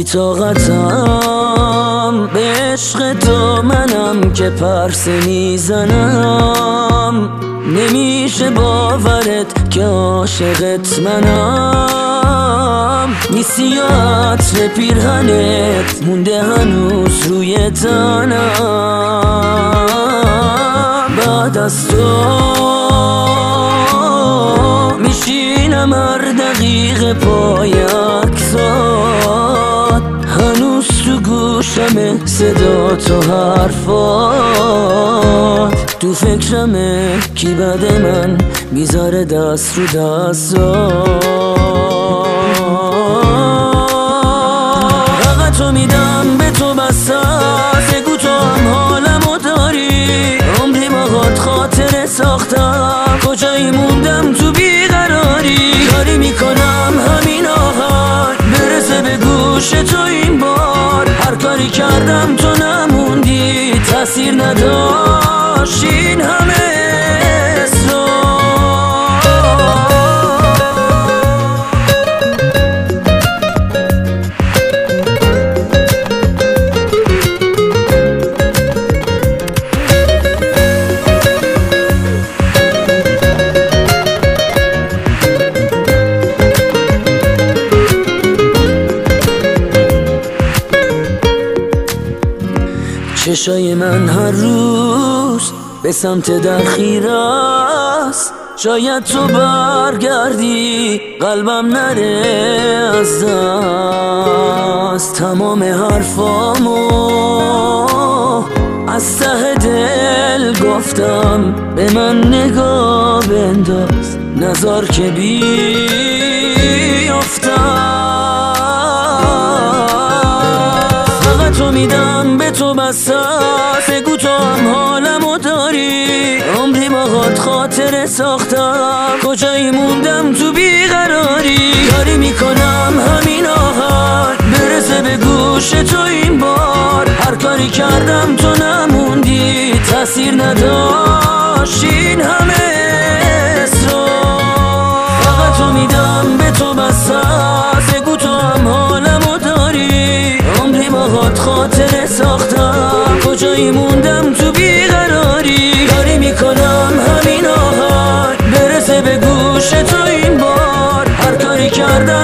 طاقتم به عشق تو منم که پرسه میزنم. نمیشه باورت که عاشقت منم. نیستی یا عطر پیرهنت مونده هنوز روی تنم. بعد از تو میشینم هر دقیقه پای عکسات، هنوز تو گوشمه صدا تو حرفات. تو فکرمه کی بعد من میذاره دست رو دستات. فقط تو میدم به تو بس است، بگو تو هم حالمو داری. عمری باهات خاطره ساختم، کجایی موندم تو بیقراری. کاری میکنم همین آهنگ برسه به گوش تو این بار. هر کاری کردم تو نموندی، تأثیر نداشت این همه چشای من هر روز به سمت درخیر است. شاید تو برگردی قلبم نره از دست. تمام حرفامو از ته دل گفتم، به من نگاه بنداز نذار که بیافتم. فقط تو میدم به تو بس است، بگو تو هم حالمو داری. عمری باهات خاطره ساختم، کجایی موندم تو بیقراری. کاری میکنم همین آهنگ برسه به گوش تو این بار. هر کاری کردم تو نموندی، تأثیر نداشت این همه اصرار. فقط تو میدم به تو بس است، بگو تو هم حالمو داری. عمری باهات خاطره ساختم، کجایی موندم تو بیقراری. کاری میکنم همین آهنگ برسه به گوش تو این بار. هر کاری کردم